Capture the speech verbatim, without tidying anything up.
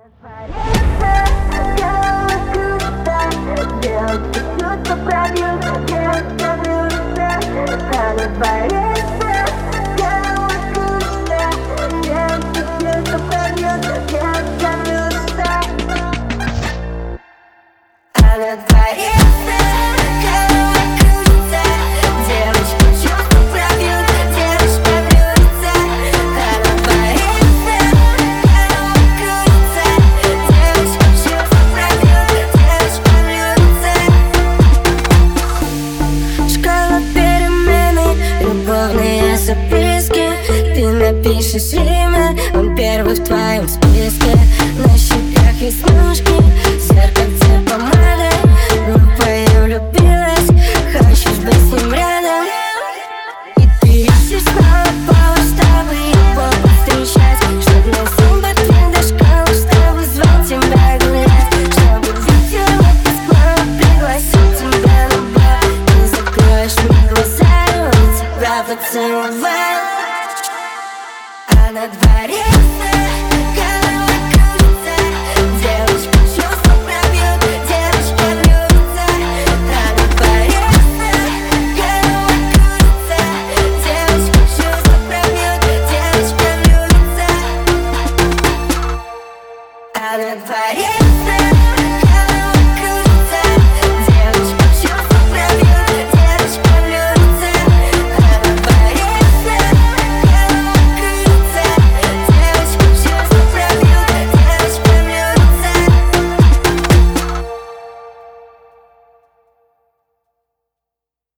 Записки, ты напишешь имя, он первый в твоем списке. На щеках веснушки, зеркальце помады. Глупая влюбилась, хочешь быть с ним рядом. И ты ищешь снова повод, чтобы его повстречать, чтоб на симпатии до школы, чтобы звал тебя гулять, чтобы ветер в отпуск снова пригласил тебя на бар. Ты закроешь мне глаза, и он тебя поцеловал. А на дворе